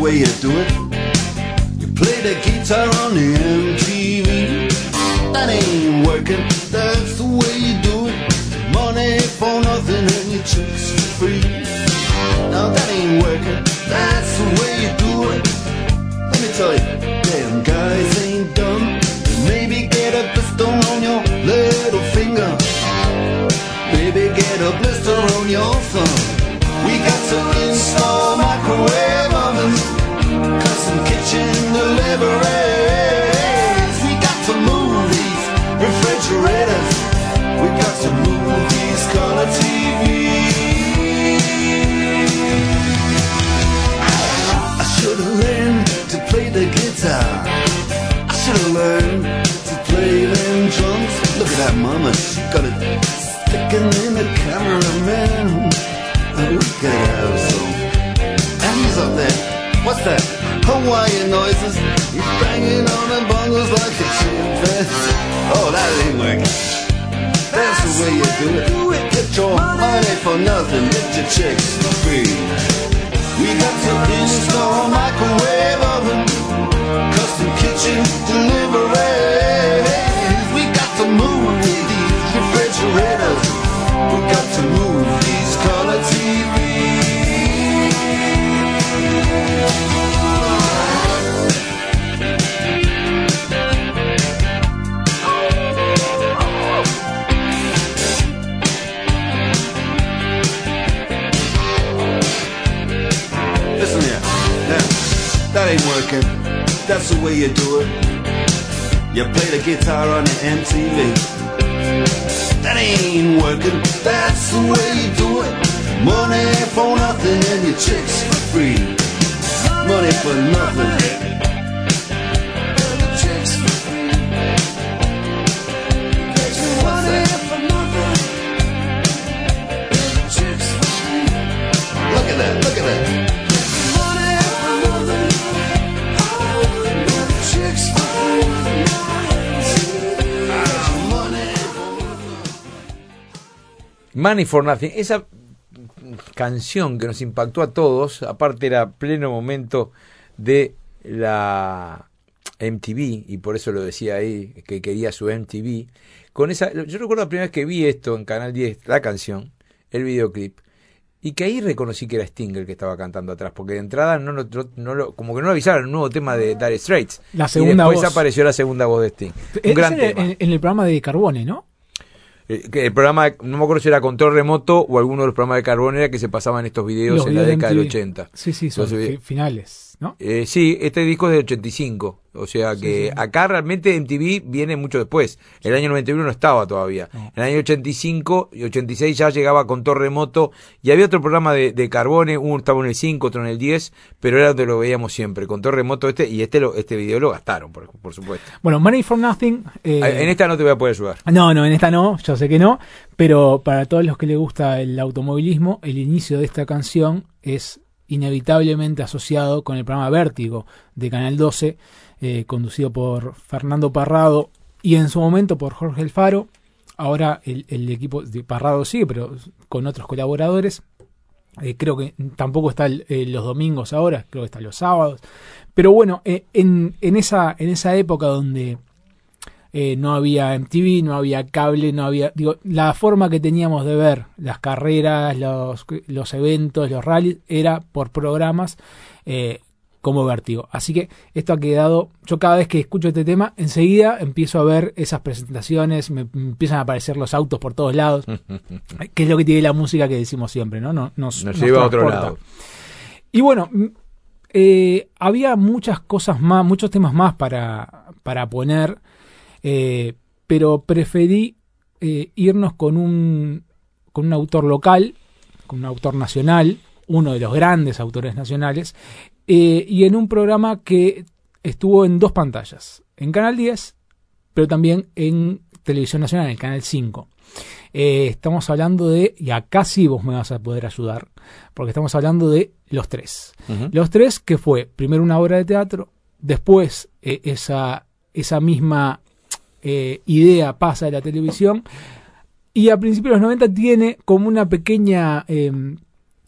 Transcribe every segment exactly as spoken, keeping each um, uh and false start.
way you do it. You play the guitar on the M T V. That ain't working, that's the way you do it. Money for nothing and your chicks for free. Now that ain't working, that's the way you do it. Let me tell you, damn guys ain't dumb. Maybe get a pistol on your little finger. Baby, get a blister on your thumb. We got to install microwave ovens, custom kitchen deliveries. We got to move these refrigerators. We got to move these color T Vs. I should have learned to play the guitar. I should have learned to play them drums. Look at that mama, she got it sticking in the camera, man. We could have some. And he's up there. What's that? Hawaiian noises. He's banging on the bongos like a chimpanzee. Oh, that ain't working. That's the way you do it. Get your money for nothing. Get your chicks for free. We got to install microwave oven, custom kitchen deliveries. We got to move these refrigerators. We got to move these color T Vs. Listen here, now, that ain't working. That's the way you do it. You play the guitar on the M T V. That ain't working, that's the way you do it. Money for nothing and your chicks for free. Money for nothing and your chicks for free. Money for nothing and your chicks for free. Look at that, look at that. Money for nothing and your chicks for free. Ah, money. Money for Nothing, esa canción que nos impactó a todos, aparte era pleno momento de la M T V, y por eso lo decía ahí, que quería su M T V, con esa, yo recuerdo la primera vez que vi esto en Canal diez, la canción, el videoclip, y que ahí reconocí que era Sting el que estaba cantando atrás, porque de entrada no, no, no, no como que no avisaron el nuevo tema de Dire Straits, la segunda y después voz. apareció la segunda voz de Sting. Un Es gran en, tema. en, en el programa de Carbone, ¿no? El programa, no me acuerdo si era Control Remoto o alguno de los programas de Carbone, era que se pasaban estos videos Los en videos la década de del M T V. ochenta. Sí, sí, son Entonces, fi- finales, ¿no? Eh, sí, este disco es del ochenta y cinco, o sea que Sí, sí. acá realmente M T V viene mucho después. El año noventa y uno no estaba todavía. No. En el año ochenta y cinco y ochenta y seis ya llegaba con Control Remoto, y había otro programa de, de Carbone, uno estaba en el cinco, otro en el diez, pero era donde lo veíamos siempre, Control Remoto este, y este lo, este video lo gastaron, por, por supuesto. Bueno, Money for Nothing. eh, En esta no te voy a poder ayudar. No, no, en esta no, yo sé que no, pero para todos los que les gusta el automovilismo, el inicio de esta canción es inevitablemente asociado con el programa Vértigo de Canal doce, eh, conducido por Fernando Parrado y en su momento por Jorge Alfaro. Ahora el, el equipo de Parrado sigue, pero con otros colaboradores. Eh, creo que tampoco está el, eh, los domingos ahora, creo que está los sábados. Pero bueno, eh, en, en, esa, en esa época donde eh, no había M T V, no había cable, no había... Digo, la forma que teníamos de ver las carreras, los, los eventos, los rallies, era por programas eh, como Vértigo. Así que esto ha quedado... Yo cada vez que escucho este tema, enseguida empiezo a ver esas presentaciones, me, me empiezan a aparecer los autos por todos lados, que es lo que tiene la música que decimos siempre, ¿no? Nos, nos, Nos nos lleva a otro transporta. lado. Y bueno, eh, había muchas cosas más, muchos temas más para, para poner, eh, pero preferí eh, irnos con un, con un autor local, con un autor nacional, uno de los grandes autores nacionales, eh, y en un programa que estuvo en dos pantallas, en Canal diez, pero también en Televisión Nacional, en el Canal cinco. Eh, estamos hablando de, y acá sí vos me vas a poder ayudar, porque estamos hablando de Los Tres. Uh-huh. Los Tres, que fue primero una obra de teatro, después eh, esa, esa misma eh, idea pasa a la televisión, y a principios de los noventa tiene como una pequeña, eh,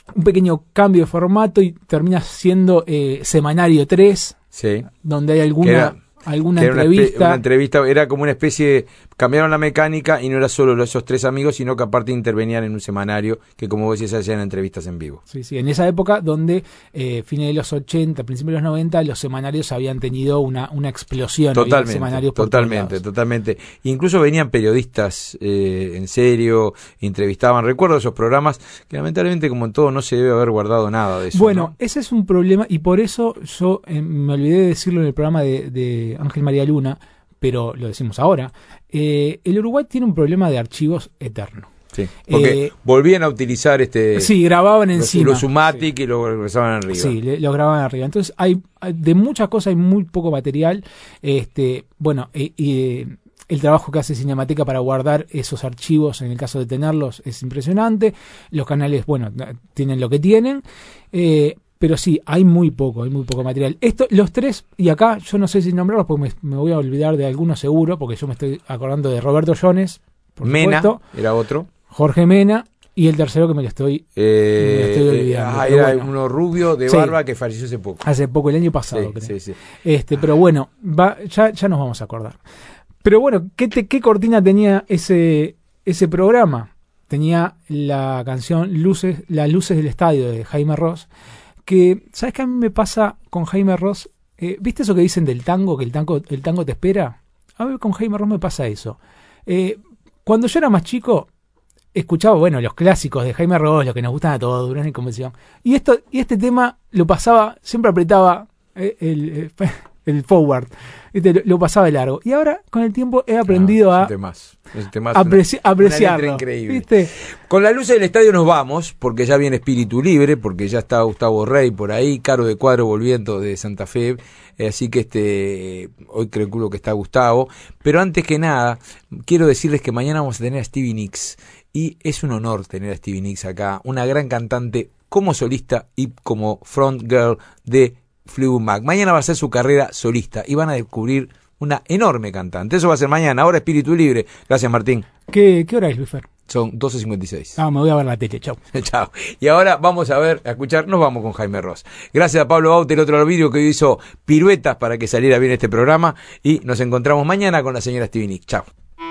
un pequeño cambio de formato y termina siendo eh, Semanario tres, sí, donde hay alguna... Era... alguna que era entrevista. Una, espe- una entrevista, era como una especie de, cambiaron la mecánica y no era solo esos tres amigos, sino que aparte intervenían en un semanario que, como vos decías, hacían entrevistas en vivo. Sí, sí, en esa época donde eh, fines de los ochenta, principios de los noventa, los semanarios habían tenido una, una explosión. Totalmente, semanarios por totalmente, totalmente. Incluso venían periodistas eh, en serio, entrevistaban. Recuerdo esos programas que lamentablemente, como en todo, no se debe haber guardado nada de eso. Bueno, ¿no? ese es un problema y por eso yo eh, me olvidé de decirlo en el programa de, de Ángel María Luna, pero lo decimos ahora. Eh, el Uruguay tiene un problema de archivos eterno. Sí, porque eh, volvían a utilizar este... Sí, grababan encima. Los Sumatic, sí, y lo regresaban arriba. Sí, le, lo grababan arriba. Entonces, hay de muchas cosas hay muy poco material. Este, bueno, y... Eh, eh, el trabajo que hace Cinemateca para guardar esos archivos, en el caso de tenerlos, es impresionante. Los canales, bueno, tienen lo que tienen. Eh, pero sí, hay muy poco, hay muy poco material. Esto, los tres, y acá yo no sé si nombrarlos porque me, me voy a olvidar de algunos seguro, porque yo me estoy acordando de Roberto Jones, por Mena, supuesto, era otro. Jorge Mena, y el tercero que me lo estoy, eh, me lo estoy olvidando. Ah, Pero era bueno, uno rubio de sí, barba que falleció hace poco. Hace poco, el año pasado, Sí, creo. sí, sí. Este, pero bueno, va, ya, ya nos vamos a acordar. Pero bueno, ¿qué, te, qué cortina tenía ese, ese programa? Tenía la canción Luces, Las Luces del Estadio de Jaime Ross, que, ¿sabes qué a mí me pasa con Jaime Ross? Eh, ¿Viste eso que dicen del tango, que el tango, el tango te espera? A mí con Jaime Ross me pasa eso. Eh, cuando yo era más chico, escuchaba, bueno, los clásicos de Jaime Ross, los que nos gustan a todos, Durán y Convención. Y, esto, y este tema lo pasaba, siempre apretaba eh, el... el el forward, ¿viste? Lo, lo pasaba de largo. Y ahora, con el tiempo, he aprendido ah, a es un temazo, es un temazo, apreci- una, apreciarlo. una increíble. ¿Viste? Con la luz del estadio nos vamos, porque ya viene Espíritu Libre, porque ya está Gustavo Rey por ahí, Caro de Cuadro volviendo de Santa Fe, eh, así que este hoy calculo que está Gustavo. Pero antes que nada, quiero decirles que mañana vamos a tener a Stevie Nicks, y es un honor tener a Stevie Nicks acá, una gran cantante como solista y como front girl de Fleetwood Mac. Mañana va a ser su carrera solista y van a descubrir una enorme cantante. Eso va a ser mañana. Ahora Espíritu Libre. Gracias, Martín. ¿Qué, qué hora es, Luis Fer? Son doce cincuenta y seis. Ah, me voy a ver la tele. Chau. Chao. Y ahora vamos a ver, a escuchar, nos vamos con Jaime Ross. Gracias a Pablo Baute, el otro vídeo que hizo piruetas para que saliera bien este programa. Y nos encontramos mañana con la señora Stevie Nicks. Chao.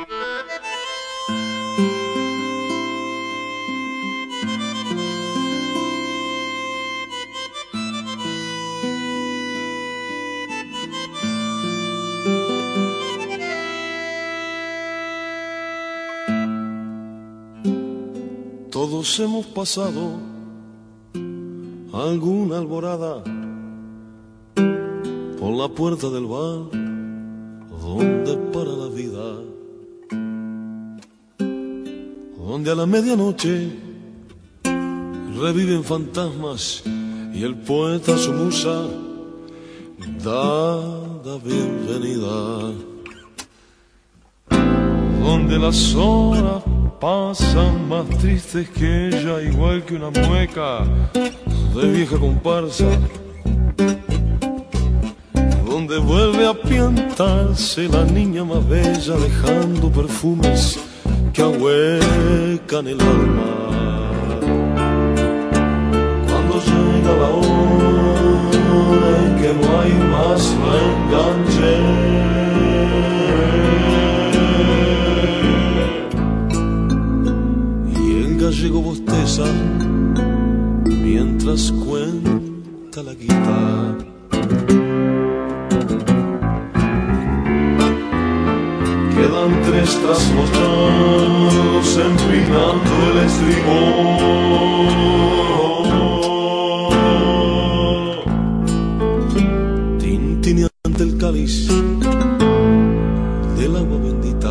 Todos hemos pasado alguna alborada por la puerta del bar donde para la vida, donde a la medianoche reviven fantasmas y el poeta, su musa, da la bienvenida, donde las horas pasan más tristes que ella, igual que una mueca de vieja comparsa, donde vuelve a piantarse la niña más bella, dejando perfumes que ahuecan el alma. Cuando llega la hora en que no hay más reenganche, gallego bosteza mientras cuenta la guitarra. Quedan tres trasnochados empinando el estribor, tintineante el cáliz del agua bendita.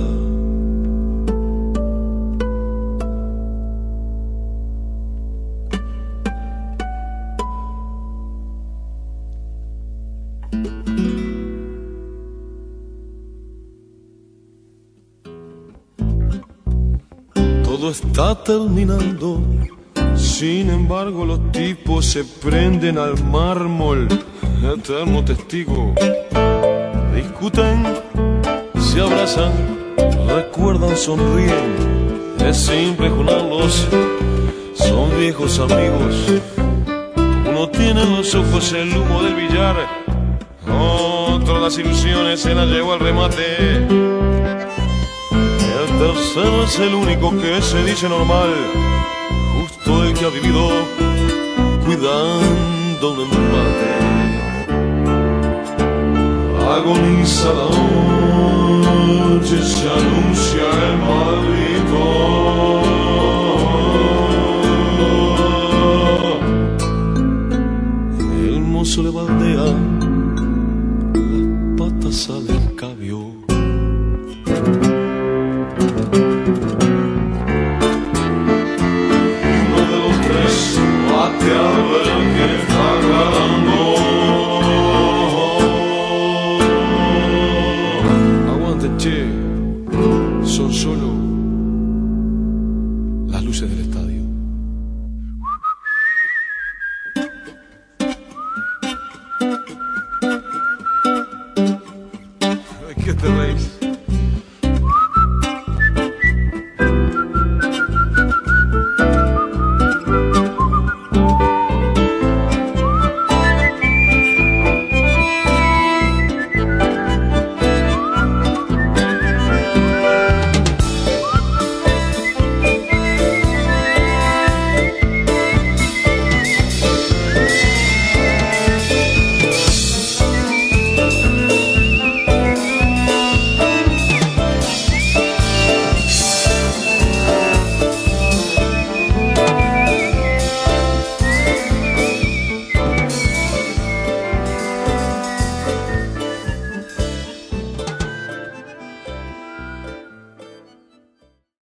Todo está terminando, sin embargo los tipos se prenden al mármol, eterno testigo. Discuten, se abrazan, recuerdan, sonríen. Es simple juntarlos, son bien viejos amigos. Uno tiene en los ojos el humo del billar, otro las ilusiones se las llevó al remate. El tercero es el único que se dice normal, justo el que ha vivido cuidando un empate. Agoniza la noche, se anuncia el Madrid.